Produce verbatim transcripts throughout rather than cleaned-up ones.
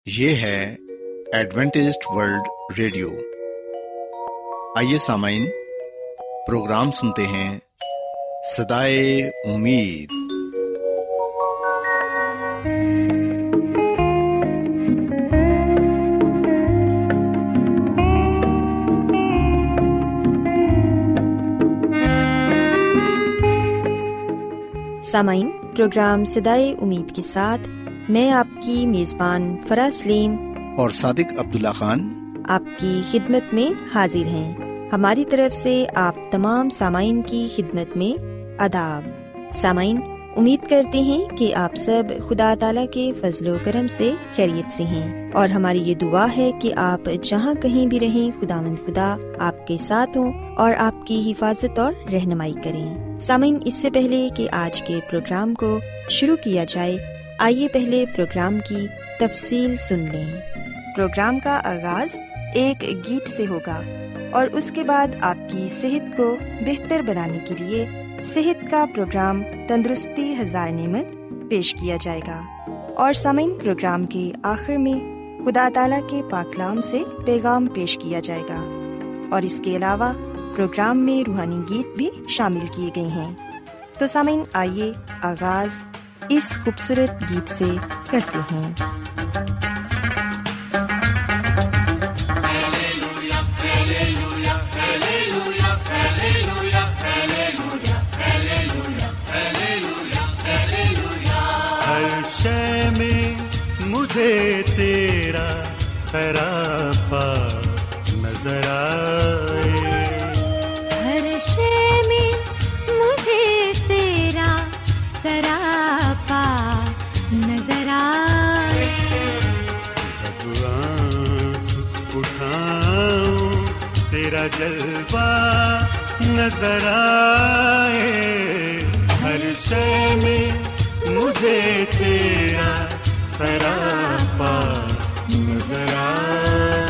یہ ہے Adventist world radio. آئیے سامعین، پروگرام سنتے ہیں صدائے امید۔ سامعین، پروگرام صدائے امید کے ساتھ میں آپ کی میزبان فرا سلیم اور صادق عبداللہ خان آپ کی خدمت میں حاضر ہیں۔ ہماری طرف سے آپ تمام سامعین کی خدمت میں آداب۔ سامعین، امید کرتے ہیں کہ آپ سب خدا تعالیٰ کے فضل و کرم سے خیریت سے ہیں، اور ہماری یہ دعا ہے کہ آپ جہاں کہیں بھی رہیں، خداوند خدا آپ کے ساتھ ہوں اور آپ کی حفاظت اور رہنمائی کریں۔ سامعین، اس سے پہلے کہ آج کے پروگرام کو شروع کیا جائے، آئیے پہلے پروگرام کی تفصیل سن لیں۔ پروگرام کا آغاز ایک گیت سے ہوگا اور اس کے بعد آپ کی صحت کو بہتر بنانے کے لیے صحت کا پروگرام تندرستی ہزار نعمت پیش کیا جائے گا، اور سامعین، پروگرام کے آخر میں خدا تعالیٰ کے پاک کلام سے پیغام پیش کیا جائے گا، اور اس کے علاوہ پروگرام میں روحانی گیت بھی شامل کیے گئے ہیں۔ تو سامعین، آئیے آغاز اس خوبصورت گیت سے کرتے ہیں۔ ہر شے میں مجھے تیرا سراپا نظر آئے، ہر شے میں مجھے تیرا سراپا نظر آئے، جب آنکھ اٹھاؤں تیرا جلوہ نظر آئے، ہر شے میں مجھے تیرا سراپا نظر آئے۔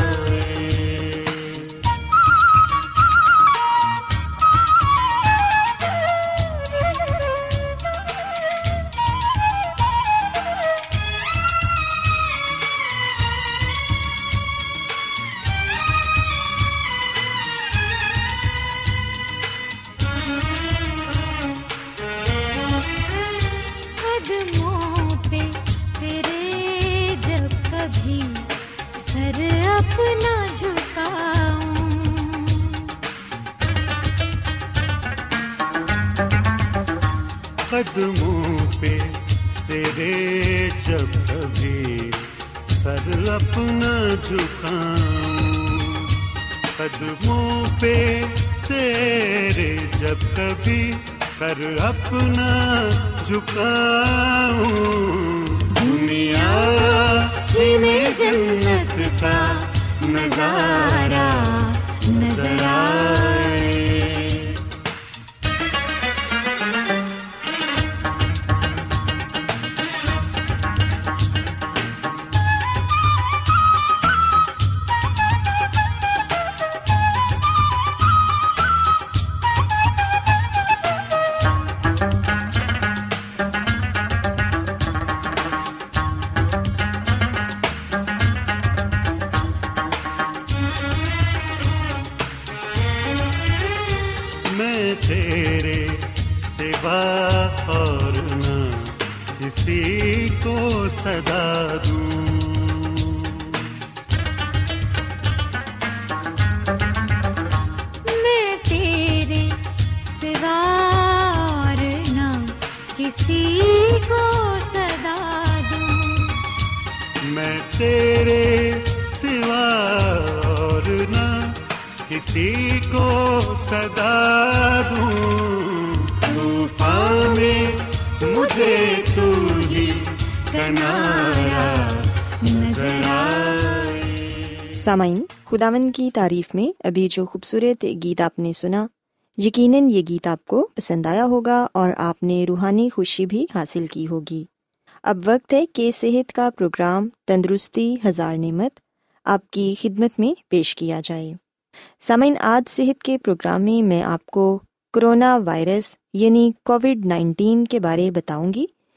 قدموں پہ تیرے جب کبھی سر اپنا جھکاؤں، قدموں پہ تیرے جب کبھی سر اپنا جھکاؤں، دنیا ہی میں جنت کا نظارہ نظر آئے۔ سامعین، خداوند کی تعریف میں ابھی جو خوبصورت گیت آپ نے سنا، یقیناً یہ گیت آپ کو پسند آیا ہوگا اور آپ نے روحانی خوشی بھی حاصل کی ہوگی۔ اب وقت ہے کہ صحت کا پروگرام تندرستی ہزار نعمت آپ کی خدمت میں پیش کیا جائے۔ سامعین، آج صحت کے پروگرام میں میں آپ کو کرونا وائرس یعنی کووڈ نائنٹین کے بارے بتاؤں گی،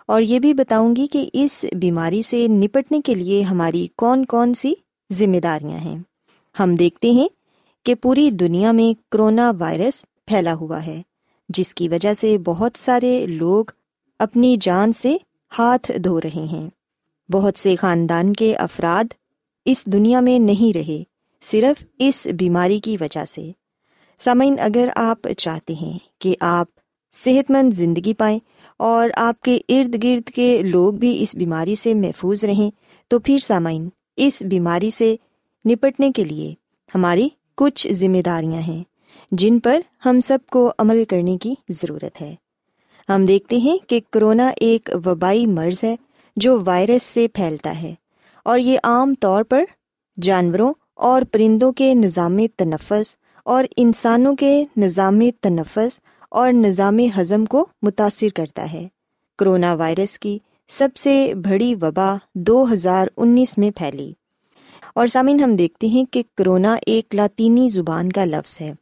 اور یہ بھی بتاؤں گی کہ اس بیماری سے نپٹنے کے لیے ہماری کون کون سی ذمہ داریاں ہیں۔ ہم دیکھتے ہیں کہ پوری دنیا میں کرونا وائرس پھیلا ہوا ہے، جس کی وجہ سے بہت سارے لوگ اپنی جان سے ہاتھ دھو رہے ہیں۔ بہت سے خاندان کے افراد اس دنیا میں نہیں رہے، صرف اس بیماری کی وجہ سے۔ سامعین، اگر آپ چاہتے ہیں کہ آپ صحت مند زندگی پائیں اور آپ کے ارد گرد کے لوگ بھی اس بیماری سے محفوظ رہیں، تو پھر سامعین، اس بیماری سے نپٹنے کے لیے ہماری کچھ ذمہ داریاں ہیں جن پر ہم سب کو عمل کرنے کی ضرورت ہے۔ ہم دیکھتے ہیں کہ کرونا ایک وبائی مرض ہے جو وائرس سے پھیلتا ہے، اور یہ عام طور پر جانوروں اور پرندوں کے نظام تنفس اور انسانوں کے نظام تنفس اور نظام ہضم کو متاثر کرتا ہے۔ کرونا وائرس کی سب سے بڑی وبا دو ہزار انیس میں پھیلی، اور سامعین ہم دیکھتے ہیں کہ کرونا ایک لاطینی زبان کا لفظ ہے۔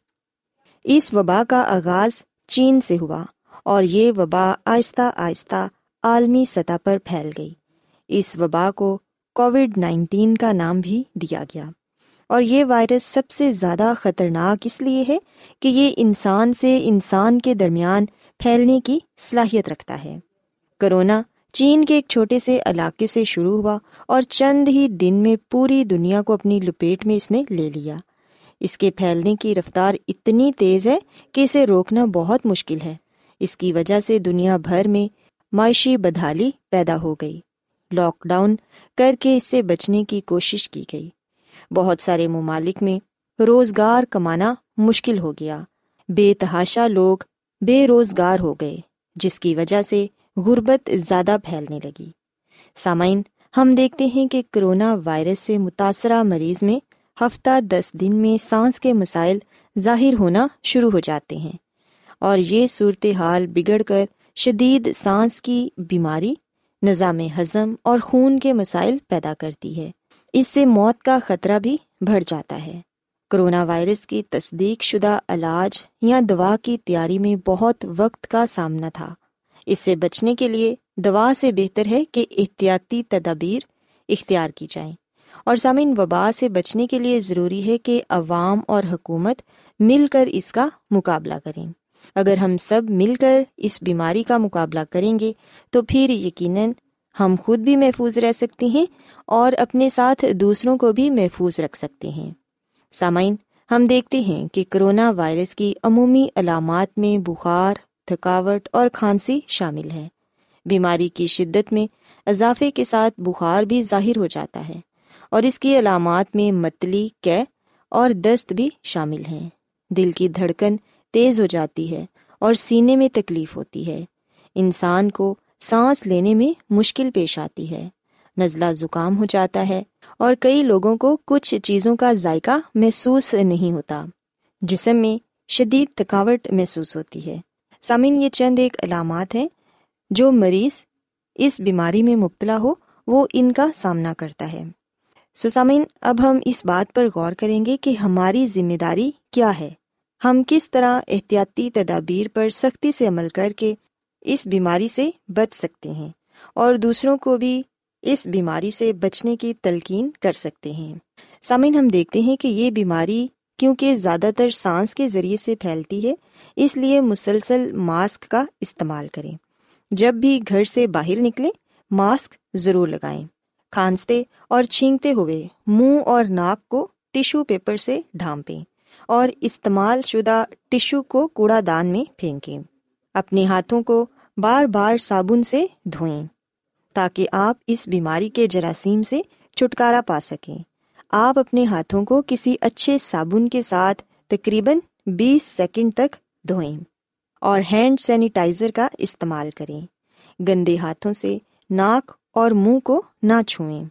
اس وبا کا آغاز چین سے ہوا اور یہ وبا آہستہ آہستہ عالمی سطح پر پھیل گئی۔ اس وبا کو کووڈ نائنٹین کا نام بھی دیا گیا، اور یہ وائرس سب سے زیادہ خطرناک اس لیے ہے کہ یہ انسان سے انسان کے درمیان پھیلنے کی صلاحیت رکھتا ہے۔ کرونا چین کے ایک چھوٹے سے علاقے سے شروع ہوا اور چند ہی دن میں پوری دنیا کو اپنی لپیٹ میں اس نے لے لیا۔ اس کے پھیلنے کی رفتار اتنی تیز ہے کہ اسے روکنا بہت مشکل ہے۔ اس کی وجہ سے دنیا بھر میں معاشی بدحالی پیدا ہو گئی۔ لاک ڈاؤن کر کے اس سے بچنے کی کوشش کی گئی۔ بہت سارے ممالک میں روزگار کمانا مشکل ہو گیا۔ بے تحاشا لوگ بے روزگار ہو گئے، جس کی وجہ سے غربت زیادہ پھیلنے لگی۔ سامعین، ہم دیکھتے ہیں کہ کرونا وائرس سے متاثرہ مریض میں ہفتہ دس دن میں سانس کے مسائل ظاہر ہونا شروع ہو جاتے ہیں، اور یہ صورتحال بگڑ کر شدید سانس کی بیماری، نظام ہضم اور خون کے مسائل پیدا کرتی ہے۔ اس سے موت کا خطرہ بھی بڑھ جاتا ہے۔ کرونا وائرس کی تصدیق شدہ علاج یا دوا کی تیاری میں بہت وقت کا سامنا تھا۔ اس سے بچنے کے لیے دوا سے بہتر ہے کہ احتیاطی تدابیر اختیار کی جائیں، اور سامعین، وبا سے بچنے کے لیے ضروری ہے کہ عوام اور حکومت مل کر اس کا مقابلہ کریں۔ اگر ہم سب مل کر اس بیماری کا مقابلہ کریں گے تو پھر یقیناً ہم خود بھی محفوظ رہ سکتے ہیں اور اپنے ساتھ دوسروں کو بھی محفوظ رکھ سکتے ہیں۔ سامعین، ہم دیکھتے ہیں کہ کرونا وائرس کی عمومی علامات میں بخار، تھکاوٹ اور کھانسی شامل ہے۔ بیماری کی شدت میں اضافے کے ساتھ بخار بھی ظاہر ہو جاتا ہے، اور اس کی علامات میں متلی، قے اور دست بھی شامل ہیں۔ دل کی دھڑکن تیز ہو جاتی ہے اور سینے میں تکلیف ہوتی ہے۔ انسان کو سانس لینے میں مشکل پیش آتی ہے، نزلہ زکام ہو جاتا ہے، اور کئی لوگوں کو کچھ چیزوں کا ذائقہ محسوس نہیں ہوتا۔ جسم میں شدید تھکاوٹ محسوس ہوتی ہے۔ سامعین، یہ چند ایک علامات ہیں جو مریض اس بیماری میں مبتلا ہو وہ ان کا سامنا کرتا ہے۔ سو سامعین، اب ہم اس بات پر غور کریں گے کہ ہماری ذمہ داری کیا ہے۔ ہم کس طرح احتیاطی تدابیر پر سختی سے عمل کر کے اس بیماری سے بچ سکتے ہیں اور دوسروں کو بھی اس بیماری سے بچنے کی تلقین کر سکتے ہیں۔ سامعین، ہم دیکھتے ہیں کہ یہ بیماری کیونکہ زیادہ تر سانس کے ذریعے سے پھیلتی ہے، اس لیے مسلسل ماسک کا استعمال کریں۔ جب بھی گھر سے باہر نکلیں ماسک ضرور لگائیں۔ کھانستے اور چھینکتے ہوئے منہ اور ناک کو ٹیشو پیپر سے ڈھانپیں اور استعمال شدہ ٹیشو کو کوڑا دان میں پھینکیں۔ اپنے ہاتھوں کو بار بار صابن سے دھوئیں تاکہ آپ اس بیماری کے جراثیم سے چھٹکارا پا سکیں۔ آپ اپنے ہاتھوں کو کسی اچھے صابن کے ساتھ تقریباً بیس سیکنڈ تک دھوئیں اور ہینڈ سینیٹائزر کا استعمال کریں۔ گندے ہاتھوں سے ناک اور منہ کو نہ چھوئیں۔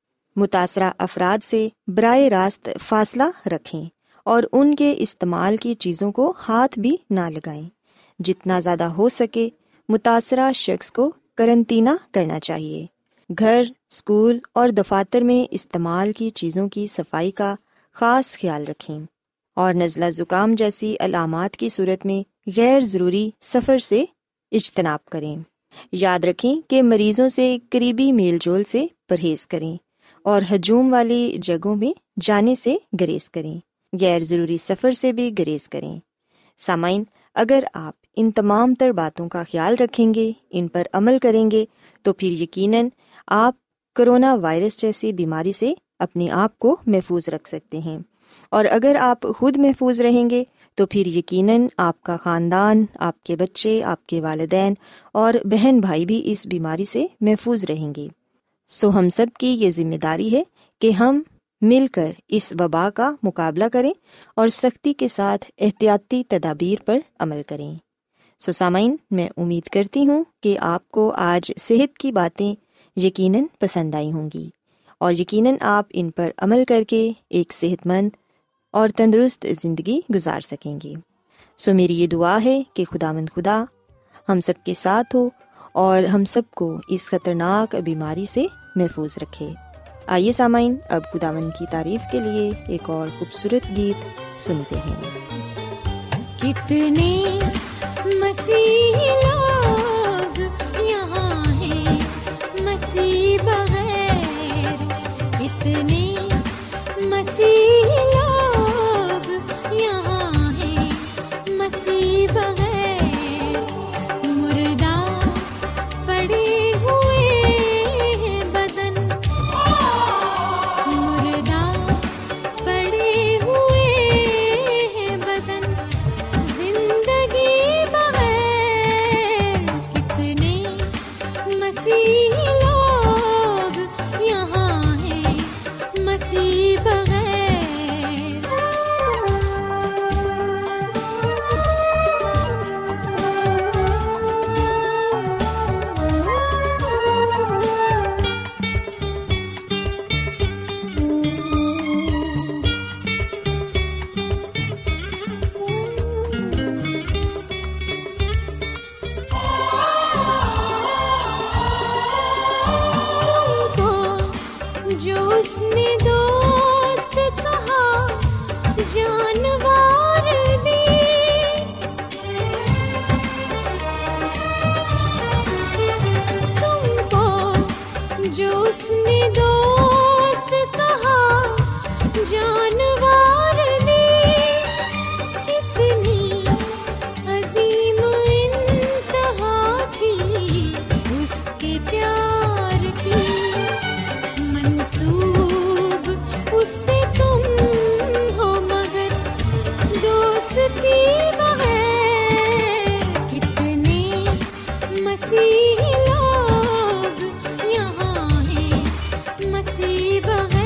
متاثرہ افراد سے براہ راست فاصلہ رکھیں اور ان کے استعمال کی چیزوں کو ہاتھ بھی نہ لگائیں۔ جتنا زیادہ ہو سکے متاثرہ شخص کو قرنطینہ کرنا چاہیے۔ گھر، اسکول اور دفاتر میں استعمال کی چیزوں کی صفائی کا خاص خیال رکھیں، اور نزلہ زکام جیسی علامات کی صورت میں غیر ضروری سفر سے اجتناب کریں۔ یاد رکھیں کہ مریضوں سے قریبی میل جول سے پرہیز کریں اور ہجوم والی جگہوں میں جانے سے گریز کریں۔ غیر ضروری سفر سے بھی گریز کریں۔ سامعین، اگر آپ ان تمام تر باتوں کا خیال رکھیں گے، ان پر عمل کریں گے، تو پھر یقیناً آپ کرونا وائرس جیسی بیماری سے اپنے آپ کو محفوظ رکھ سکتے ہیں۔ اور اگر آپ خود محفوظ رہیں گے تو پھر یقیناً آپ کا خاندان، آپ کے بچے، آپ کے والدین اور بہن بھائی بھی اس بیماری سے محفوظ رہیں گے۔ سو ہم سب کی یہ ذمہ داری ہے کہ ہم مل کر اس وبا کا مقابلہ کریں اور سختی کے ساتھ احتیاطی تدابیر پر عمل کریں۔ سو سامعین، میں امید کرتی ہوں کہ آپ کو آج صحت کی باتیں یقیناً پسند آئی ہوں گی اور یقیناً آپ ان پر عمل کر کے ایک صحت مند اور تندرست زندگی گزار سکیں گے۔ سو میری یہ دعا ہے کہ خداوند خدا ہم سب کے ساتھ ہو اور ہم سب کو اس خطرناک بیماری سے محفوظ رکھے۔ آئیے سامعین، اب خداوند کی تعریف کے لیے ایک اور خوبصورت گیت سنتے ہیں۔ کتنے مسیح لوگ یہاں ہیں مسیح بغیر، اتنے مسیح لوگ یہاں ہیں مسیح بغیر، مردہ پڑے ہوئے ہیں بدن، مردہ پڑے ہوئے ہیں بدن، زندگی بغیر، کتنے مسیح لوگ یہاں ہیں مسیح بغیر۔ جو اس نے دوست کہا جانوار دی، تم کو جو اس نے دوست کہا جانوار دی، کتنی عظیم انتہا تھی اس کے پیار کی، منسوب اس سے تم ہو مگر دوستی بغیر، کتنے مسیح لوگ یہاں ہیں مسیح بغیر۔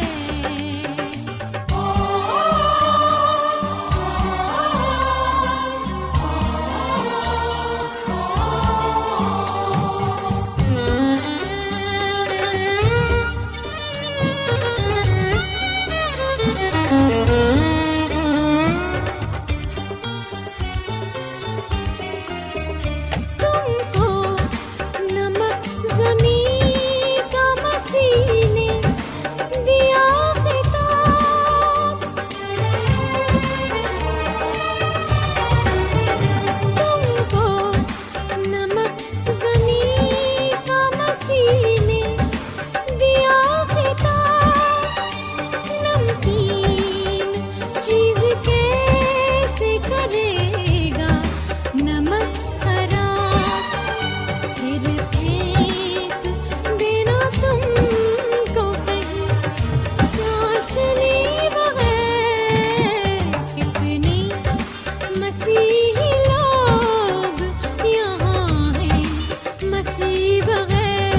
تم کو نمک زمین کا مسیح نے دیا خطاب، تم کو نمک زمین کا مسیح نے دیا خطاب، نمکین چیز کیسے کرے گا نمک خراب، پھر پھینک دینا تم کو کہیں چاشنی بغیر، کتنے مسیح لوگ یہاں ہیں مسیح بغیر۔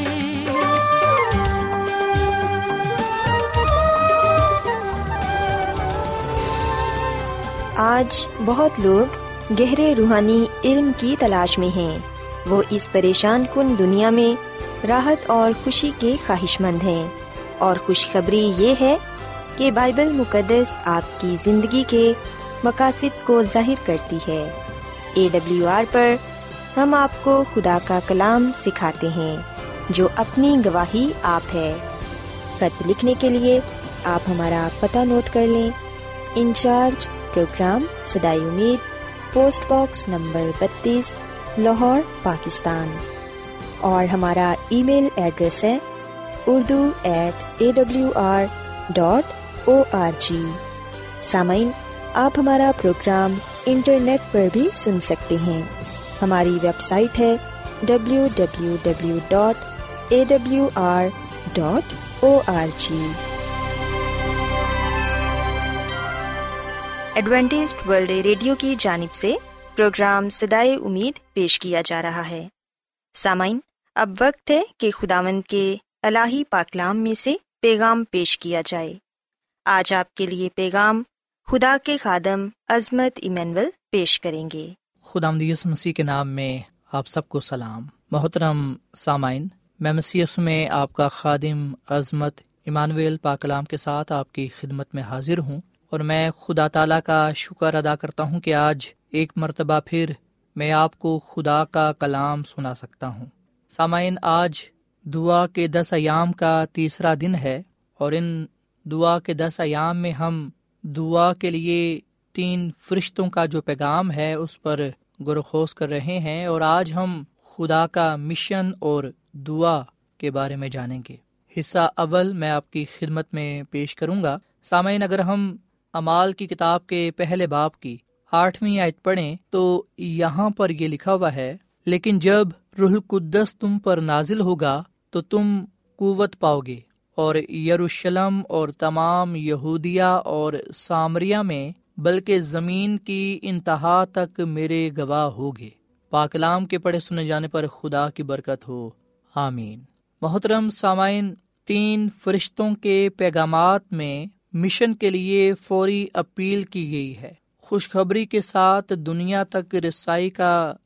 آج بہت لوگ گہرے روحانی علم کی تلاش میں ہیں۔ وہ اس پریشان کن دنیا میں راحت اور خوشی کے خواہش مند ہیں، اور خوشخبری یہ ہے کہ بائبل مقدس آپ کی زندگی کے مقاصد کو ظاہر کرتی ہے۔ اے ڈبلیو آر پر ہم آپ کو خدا کا کلام سکھاتے ہیں جو اپنی گواہی آپ ہے۔ خط لکھنے کے لیے آپ ہمارا پتہ نوٹ کر لیں۔ انچارج پروگرام صدائے امید، پوسٹ باکس نمبر بتیس، لاہور، پاکستان۔ اور ہمارا ای میل ایڈریس ہے Urdu at A W R dot O R G. سامعین، آپ ہمارا پروگرام انٹرنیٹ پر بھی سن سکتے ہیں۔ ہماری ویب سائٹ ہے W W W dot A W R dot O R G. Adventist world radio کی جانب سے پروگرام صدائے امید پیش کیا جا رہا ہے۔ سامعین، اب وقت ہے کہ خداوند کے الہی پاکلام میں سے پیغام پیش کیا جائے۔ آج آپ کے لیے پیغام خدا کے خادم عظمت ایمینول پیش کریں گے۔ خداوند یسوع مسیح کے نام میں آپ سب کو سلام۔ محترم سامعین، میں مسیح یسوع میں آپ کا خادم عظمت ایمانویل پاک کلام کے ساتھ آپ کی خدمت میں حاضر ہوں، اور میں خدا تعالیٰ کا شکر ادا کرتا ہوں کہ آج ایک مرتبہ پھر میں آپ کو خدا کا کلام سنا سکتا ہوں۔ سامعین، آج دعا کے دس ایام کا تیسرا دن ہے، اور ان دعا کے دس ایام میں ہم دعا کے لیے تین فرشتوں کا جو پیغام ہے اس پر گرخوز کر رہے ہیں، اور آج ہم خدا کا مشن اور دعا کے بارے میں جانیں گے۔ حصہ اول میں آپ کی خدمت میں پیش کروں گا۔ سامعین، اگر ہم اعمال کی کتاب کے پہلے باب کی آٹھویں آیت پڑھیں تو یہاں پر یہ لکھا ہوا ہے، لیکن جب روح القدس تم پر نازل ہوگا تو تم قوت پاؤ گے، اور یروشلم اور تمام یہودیہ اور سامریہ میں بلکہ زمین کی انتہا تک میرے گواہ ہوگے۔ پاک کلام کے پڑھے سنے جانے پر خدا کی برکت ہو، آمین۔ محترم سامعین، تین فرشتوں کے پیغامات میں مشن کے لیے فوری اپیل کی گئی ہے۔ خوشخبری کے ساتھ دنیا تک رسائی کا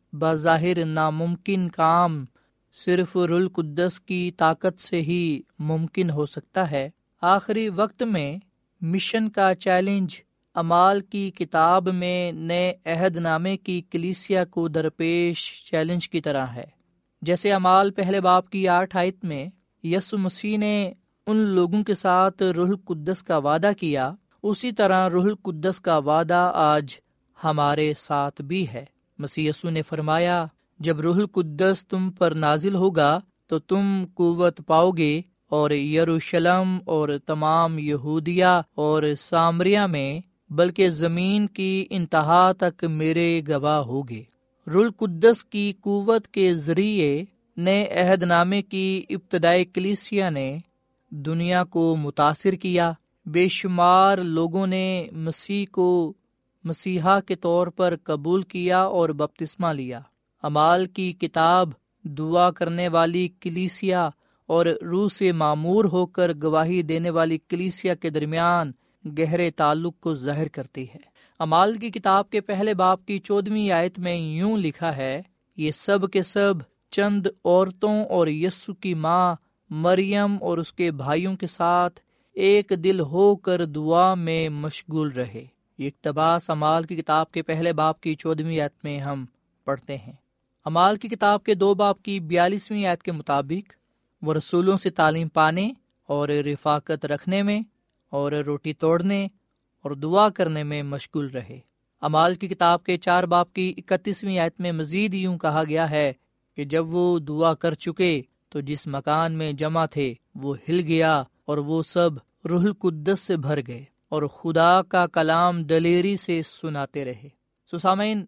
بظاہر ناممکن کام صرف روح القدس کی طاقت سے ہی ممکن ہو سکتا ہے۔ آخری وقت میں مشن کا چیلنج اعمال کی کتاب میں نئے عہد نامے کی کلیسیا کو درپیش چیلنج کی طرح ہے۔ جیسے اعمال پہلے باب کی آٹھ آیت میں یسوع مسیح نے ان لوگوں کے ساتھ روح القدس کا وعدہ کیا، اسی طرح روح القدس کا وعدہ آج ہمارے ساتھ بھی ہے۔ مسیح یسوع نے فرمایا، جب روح القدس تم پر نازل ہوگا تو تم قوت پاؤ گے، اور یروشلم اور تمام یہودیہ اور سامریہ میں بلکہ زمین کی انتہا تک میرے گواہ ہوگے۔ روح القدس کی قوت کے ذریعے نئے عہد نامے کی ابتدائی کلیسیا نے دنیا کو متاثر کیا۔ بے شمار لوگوں نے مسیح کو مسیحا کے طور پر قبول کیا اور بپتسمہ لیا۔ اعمال کی کتاب دعا کرنے والی کلیسیا اور روح سے معمور ہو کر گواہی دینے والی کلیسیا کے درمیان گہرے تعلق کو ظاہر کرتی ہے۔ اعمال کی کتاب کے پہلے باب کی چودہویں آیت میں یوں لکھا ہے، یہ سب کے سب چند عورتوں اور یسوع کی ماں مریم اور اس کے بھائیوں کے ساتھ ایک دل ہو کر دعا میں مشغول رہے۔ یہ اقتباس اعمال کی کتاب کے پہلے باب کی چودہویں آیت میں ہم پڑھتے ہیں۔ اعمال کی کتاب کے دو باب کی بیالیسویں آیت کے مطابق وہ رسولوں سے تعلیم پانے اور رفاقت رکھنے میں اور روٹی توڑنے اور دعا کرنے میں مشغول رہے۔ اعمال کی کتاب کے چار باب کی اکتیسویں آیت میں مزید یوں کہا گیا ہے کہ جب وہ دعا کر چکے تو جس مکان میں جمع تھے وہ ہل گیا اور وہ سب روح القدس سے بھر گئے اور خدا کا کلام دلیری سے سناتے رہے۔ سو سامعین،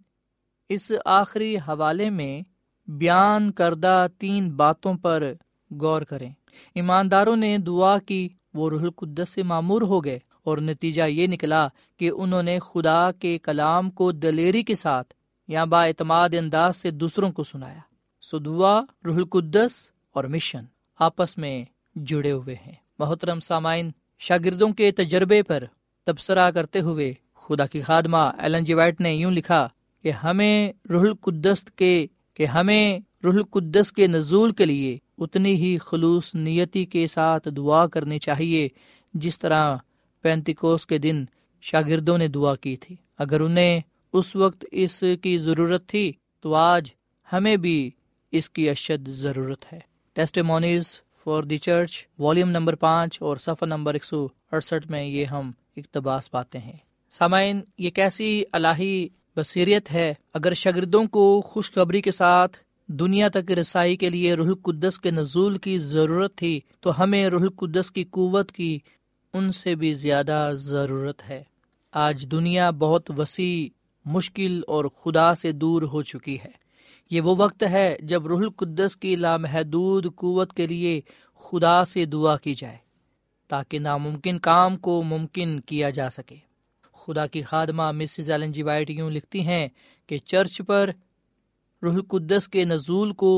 اس آخری حوالے میں بیان کردہ تین باتوں پر غور کریں۔ ایمانداروں نے دعا کی، وہ روح القدس سے معمور ہو گئے، اور نتیجہ یہ نکلا کہ انہوں نے خدا کے کلام کو دلیری کے ساتھ یا با اعتماد انداز سے دوسروں کو سنایا۔ سو دعا، روح القدس اور مشن آپس میں جڑے ہوئے ہیں۔ محترم سامعین، شاگردوں کے تجربے پر تبصرہ کرتے ہوئے خدا کی خادمہ ایلن جی وائٹ نے یوں لکھا کہ ہمیں روح القدس کے کہ ہمیں روح القدس کے نزول کے لیے اتنی ہی خلوص نیتی کے ساتھ دعا کرنی چاہیے جس طرح پینتیکوس کے دن شاگردوں نے دعا کی تھی۔ اگر انہیں اس وقت اس کی ضرورت تھی تو آج ہمیں بھی اس کی اشد ضرورت ہے۔ Testimonies for the church volume number پانچ اور صفحہ نمبر ایک سو اڑسٹھ میں یہ ہم اقتباس پاتے ہیں۔ سامعین، یہ کیسی الہی بصیرت ہے۔ اگر شاگردوں کو خوشخبری کے ساتھ دنیا تک رسائی کے لیے روح القدس کے نزول کی ضرورت تھی تو ہمیں روح القدس کی قوت کی ان سے بھی زیادہ ضرورت ہے۔ آج دنیا بہت وسیع، مشکل اور خدا سے دور ہو چکی ہے۔ یہ وہ وقت ہے جب روح القدس کی لامحدود قوت کے لیے خدا سے دعا کی جائے تاکہ ناممکن کام کو ممکن کیا جا سکے۔ خدا کی خادمہ مسز ایلن جی وائٹ یوں لکھتی ہیں کہ چرچ پر روح القدس کے نزول کو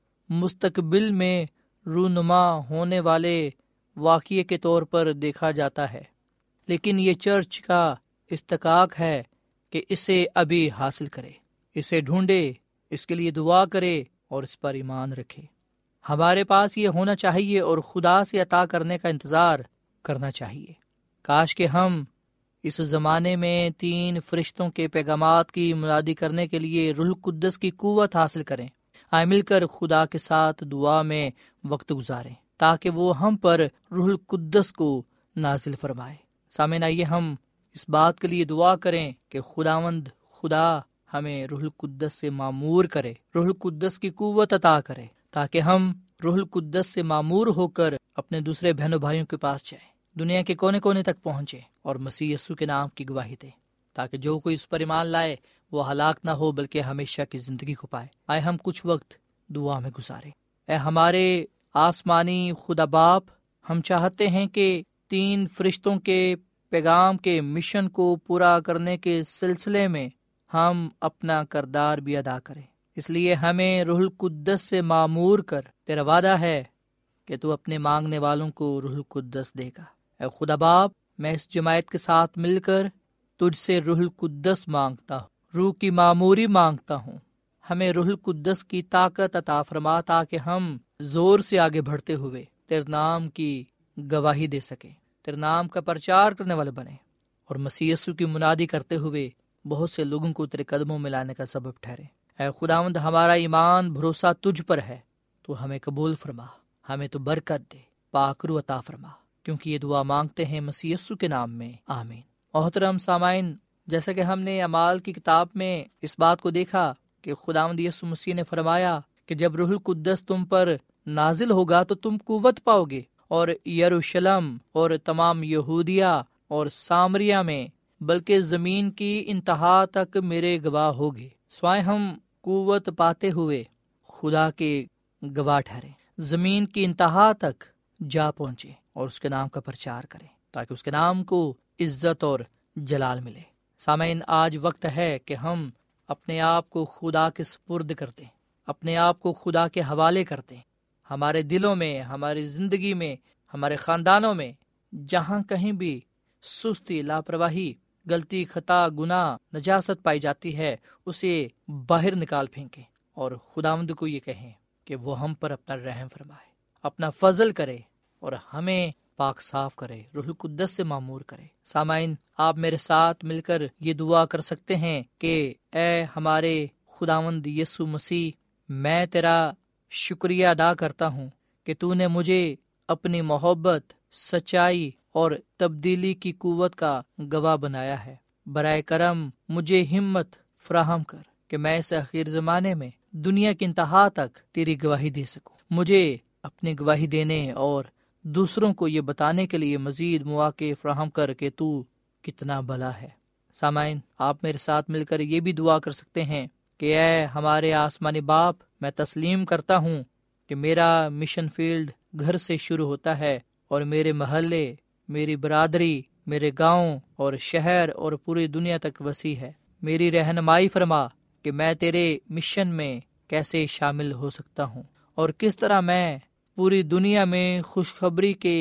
مستقبل میں رونما ہونے والے واقعے کے طور پر دیکھا جاتا ہے، لیکن یہ چرچ کا استحقاق ہے کہ اسے ابھی حاصل کرے، اسے ڈھونڈے، اس کے لیے دعا کرے اور اس پر ایمان رکھے۔ ہمارے پاس یہ ہونا چاہیے اور خدا سے عطا کرنے کا انتظار کرنا چاہیے۔ کاش کہ ہم اس زمانے میں تین فرشتوں کے پیغامات کی منادی کرنے کے لیے روح القدس کی قوت حاصل کریں۔ آئے مل کر خدا کے ساتھ دعا میں وقت گزاریں تاکہ وہ ہم پر روح القدس کو نازل فرمائے۔ سامعین، آئیے ہم اس بات کے لیے دعا کریں کہ خداوند خدا ہمیں روح القدس سے معمور کرے، روح القدس کی قوت عطا کرے تاکہ ہم روح القدس سے معمور ہو کر اپنے دوسرے بہنوں بھائیوں کے پاس جائیں، دنیا کے کونے کونے تک پہنچے اور مسیح یسوع کے نام کی گواہی دیں تاکہ جو کوئی اس پر ایمان لائے وہ ہلاک نہ ہو بلکہ ہمیشہ کی زندگی کو پائے۔ آئے ہم کچھ وقت دعا میں گزاریں۔ اے ہمارے آسمانی خدا باپ، ہم چاہتے ہیں کہ تین فرشتوں کے پیغام کے مشن کو پورا کرنے کے سلسلے میں ہم اپنا کردار بھی ادا کریں۔ اس لیے ہمیں روح القدس سے معمور کر، تیرا وعدہ ہے کہ تو اپنے مانگنے والوں کو روح القدس دے گا۔ اے خدا باپ، میں اس جماعت کے ساتھ مل کر تجھ سے روح القدس مانگتا ہوں، روح کی معموری مانگتا ہوں۔ ہمیں روح القدس کی طاقت عطا فرما تاکہ ہم زور سے آگے بڑھتے ہوئے تیرے نام کی گواہی دے سکیں، تیرے نام کا پرچار کرنے والے بنے اور مسیح یسوع کی منادی کرتے ہوئے بہت سے لوگوں کو تیرے قدموں میں لانے کا سبب ٹھہرے۔ اے خداوند، ہمارا ایمان بھروسہ تجھ پر ہے، تو ہمیں قبول فرما، ہمیں تو برکت دے، پاک روح عطا فرما، کیونکہ یہ دعا مانگتے ہیں مسیح یسوع کے نام میں، آمین۔ محترم سامعین، جیسا کہ ہم نے اعمال کی کتاب میں اس بات کو دیکھا کہ خداوند یسوع مسیح نے فرمایا کہ جب روح القدس تم پر نازل ہوگا تو تم قوت پاؤ گے، اور یروشلم اور تمام یہودیہ اور سامریہ میں بلکہ زمین کی انتہا تک میرے گواہ ہوگے۔ سوائے ہم قوت پاتے ہوئے خدا کے گواہ ٹھہریں، زمین کی انتہا تک جا پہنچے اور اس کے نام کا پرچار کریں تاکہ اس کے نام کو عزت اور جلال ملے۔ سامعین، آج وقت ہے کہ ہم اپنے آپ کو خدا کے سپرد کر دیں، اپنے آپ کو خدا کے حوالے کر دیں۔ ہمارے دلوں میں، ہماری زندگی میں، ہمارے خاندانوں میں جہاں کہیں بھی سستی، لاپرواہی، غلطی، خطا، گناہ، نجاست پائی جاتی ہے، اسے باہر نکال پھینکیں اور خداوند کو یہ کہیں کہ وہ ہم پر اپنا رحم فرمائے، اپنا فضل کرے اور ہمیں پاک صاف کرے، روح القدس سے معمور کرے۔ سامعین، آپ میرے ساتھ مل کر یہ دعا کر سکتے ہیں کہ اے ہمارے خداوند یسوع مسیح، میں تیرا شکریہ ادا کرتا ہوں کہ تو نے مجھے اپنی محبت، سچائی اور تبدیلی کی قوت کا گواہ بنایا ہے۔ برائے کرم مجھے ہمت فراہم کر کہ میں اس آخر زمانے میں دنیا کی انتہا تک تیری گواہی دے سکوں۔ مجھے اپنی گواہی دینے اور دوسروں کو یہ بتانے کے لیے مزید مواقع فراہم کر کہ تو کتنا بھلا ہے۔ سامعین، آپ میرے ساتھ مل کر یہ بھی دعا کر سکتے ہیں کہ اے ہمارے آسمانی باپ، میں تسلیم کرتا ہوں کہ میرا مشن فیلڈ گھر سے شروع ہوتا ہے اور میرے محلے، میری برادری، میرے گاؤں اور شہر اور پوری دنیا تک وسیع ہے۔ میری رہنمائی فرما کہ میں تیرے مشن میں کیسے شامل ہو سکتا ہوں اور کس طرح میں پوری دنیا میں خوشخبری کے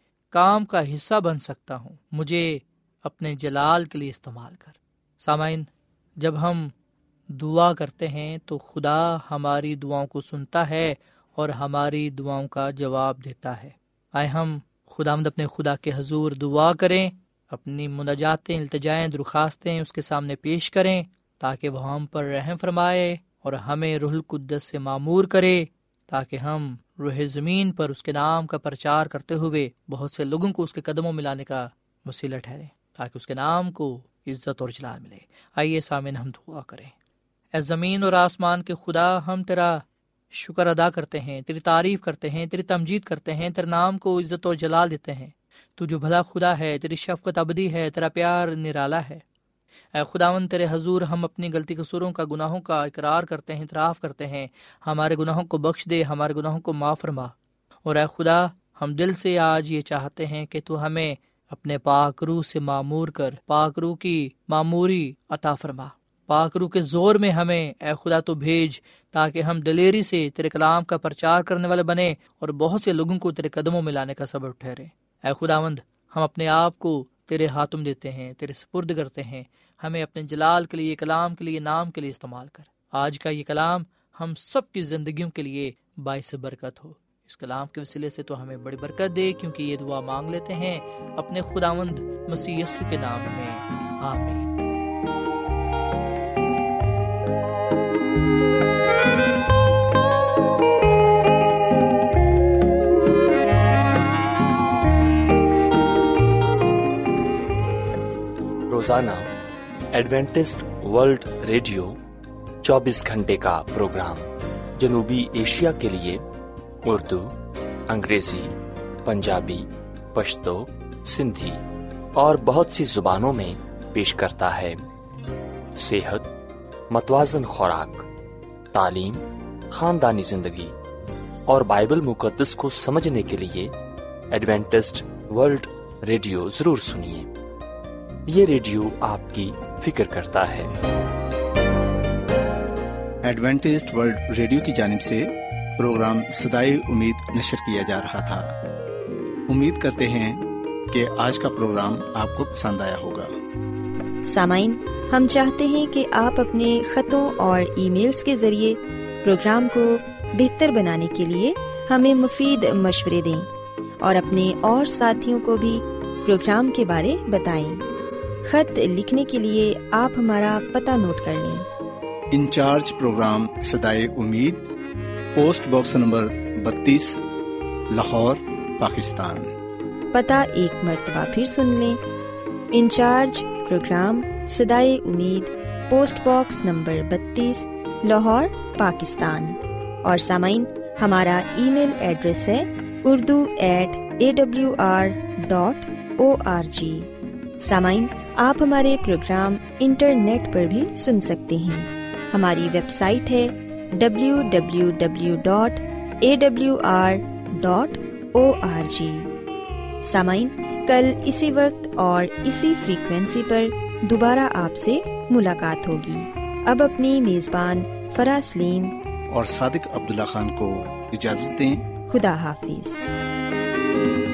کام کا حصہ بن سکتا ہوں۔ مجھے اپنے جلال کے لیے استعمال کر۔ سامعین، جب ہم دعا کرتے ہیں تو خدا ہماری دعاؤں کو سنتا ہے اور ہماری دعاؤں کا جواب دیتا ہے۔ آئے ہم خداوند اپنے خدا کے حضور دعا کریں، اپنی مناجاتیں، التجائیں، درخواستیں اس کے سامنے پیش کریں تاکہ وہ ہم پر رحم فرمائے اور ہمیں روح القدس سے معمور کرے تاکہ ہم روح زمین پر اس کے نام کا پرچار کرتے ہوئے بہت سے لوگوں کو اس کے قدموں میں لانے کا وسیلہ ٹھہریں، تاکہ اس کے نام کو عزت اور جلال ملے۔ آئیے سامعین ہم دعا کریں۔ اے زمین اور آسمان کے خدا، ہم تیرا شکر ادا کرتے ہیں، تیری تعریف کرتے ہیں، تیری تمجید کرتے ہیں، تیرے نام کو عزت اور جلال دیتے ہیں۔ تو جو بھلا خدا ہے، تیری شفقت ابدی ہے، تیرا پیار نرالا ہے۔ اے خداوند، تیرے حضور ہم اپنی غلطی قصوروں کا، گناہوں کا اقرار کرتے ہیں، اعتراف کرتے ہیں۔ ہمارے گناہوں کو بخش دے، ہمارے گناہوں کو معاف فرما۔ اور اے خدا، ہم دل سے آج یہ چاہتے ہیں کہ تو ہمیں اپنے پاک روح سے معمور کر، پاک روح کی معموری عطا فرما۔ پاک روح کے زور میں ہمیں اے خدا تو بھیج، تاکہ ہم دلیری سے تیرے کلام کا پرچار کرنے والے بنے اور بہت سے لوگوں کو تیرے قدموں میں لانے کا سبب ٹھہرے۔ اے خداوند، ہم اپنے آپ کو تیرے ہاتھوں میں دیتے ہیں، تیرے سپرد کرتے ہیں۔ ہمیں اپنے جلال کے لیے، کلام کے لیے، نام کے لیے استعمال کر۔ آج کا یہ کلام ہم سب کی زندگیوں کے لیے باعث برکت ہو۔ اس کلام کے وسیلے سے تو ہمیں بڑی برکت دے، کیونکہ یہ دعا مانگ لیتے ہیں اپنے خداوند مسیح یسوع کے نام میں، آمین۔ روزانہ ایڈوینٹسٹ ورلڈ ریڈیو چوبیس گھنٹے کا پروگرام جنوبی ایشیا کے لیے اردو، انگریزی، پنجابی، پشتو، سندھی اور بہت سی زبانوں میں پیش کرتا ہے۔ صحت، متوازن خوراک، تعلیم، خاندانی زندگی اور بائبل مقدس کو سمجھنے کے لیے ایڈوینٹسٹ ورلڈ ریڈیو ضرور سنیے۔ یہ ریڈیو آپ کی فکر کرتا ہے۔ ایڈوینٹسٹ ورلڈ ریڈیو کی جانب سے پروگرام صدائے امید نشر کیا جا رہا تھا۔ امید کرتے ہیں کہ آج کا پروگرام آپ کو پسند آیا ہوگا۔ سامعین، ہم چاہتے ہیں کہ آپ اپنے خطوں اور ای میلز کے ذریعے پروگرام کو بہتر بنانے کے لیے ہمیں مفید مشورے دیں اور اپنے اور ساتھیوں کو بھی پروگرام کے بارے بتائیں۔ خط لکھنے کے لیے آپ ہمارا پتہ نوٹ کر لیں۔ انچارج پروگرام صدائے امید، پوسٹ باکس نمبر بتیس، لاہور، پاکستان۔ پتہ ایک مرتبہ پھر سن لیں۔ انچارج پروگرام صدائے امید، پوسٹ باکس نمبر بتیس، لاہور، پاکستان۔ اور سامعین، ہمارا ای میل ایڈریس ہے Urdu at A W R dot O R G. سامعین، آپ ہمارے پروگرام انٹرنیٹ پر بھی سن سکتے ہیں۔ ہماری ویب سائٹ ہے W W W dot A W R dot O R G. سامعین، کل اسی وقت اور اسی فریکوینسی پر دوبارہ آپ سے ملاقات ہوگی۔ اب اپنی میزبان فرا سلیم اور صادق عبداللہ خان کو اجازت دیں۔ خدا حافظ۔